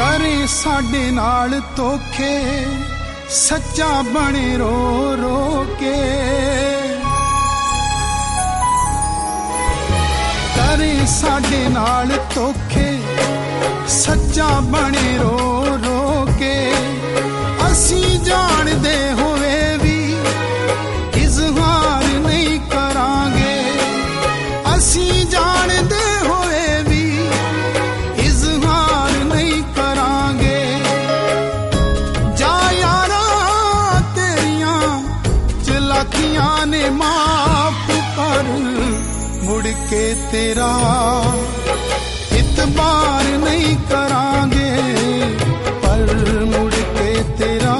करे साडे नाल धोखे सच्चा बने रो रो के करे साडे नाल धोखे सच्चा बने रो रो के असी जानदे होवे भी इजहार नहीं करांगे असी जानदे होवे भी इजहार नहीं करांगे जा यारा तेरियां चलाकियां ने माफ कर मुड़ के तेरा इतबार नहीं करांगे पर मुड़ के तेरा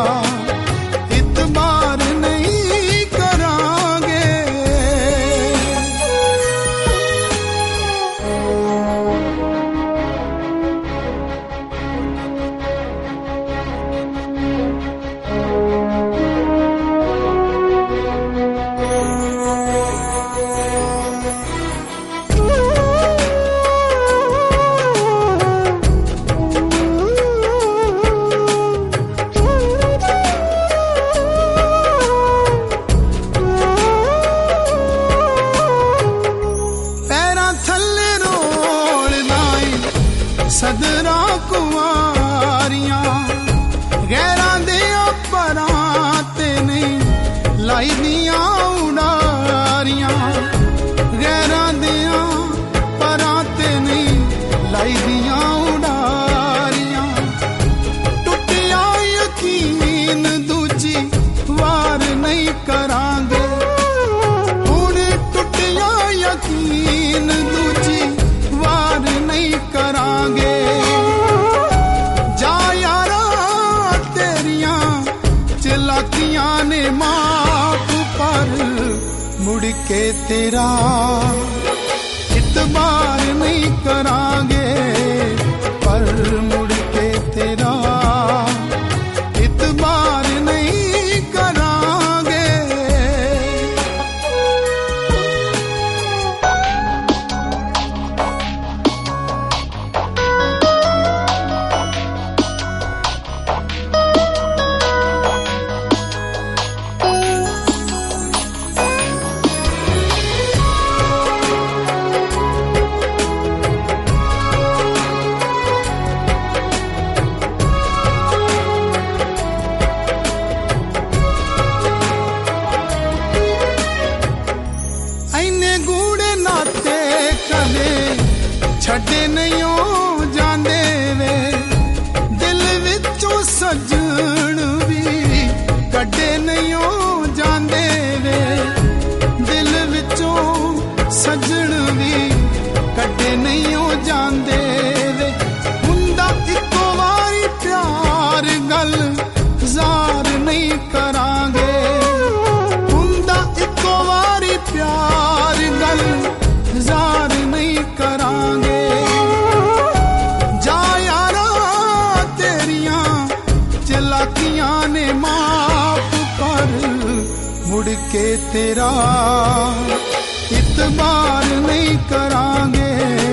इतबार नहीं करांगे सदरा कुआरियां गैरां दे परां ते नहीं लाई दियां उडारियां गैरां दे परां ते नहीं लाई दियां उडारियां टुटिया यकीन दूजी वार नहीं करांगे हुण टुटिया यकीन दूजी वार नहीं करांगे चलाकियां ने माफ पर मुड़ के तेरा इतबार नहीं करांगे पर मुड़ के तेरा इतबार नहीं करांगे छड़े नहीं हो जांदे वे दिल विचों सजन भी कड्डे नहीं हो जांदे वे दिल विचों सजन भी कड्डे नहीं हो जांदे वे हुंदा इको वारी प्यार गल जार नहीं करांगे हुंदा इको वारी प्यार गल जार नहीं करांगे चलाकियां ने माफ कर मुड़ के तेरा इतबार नहीं करांगे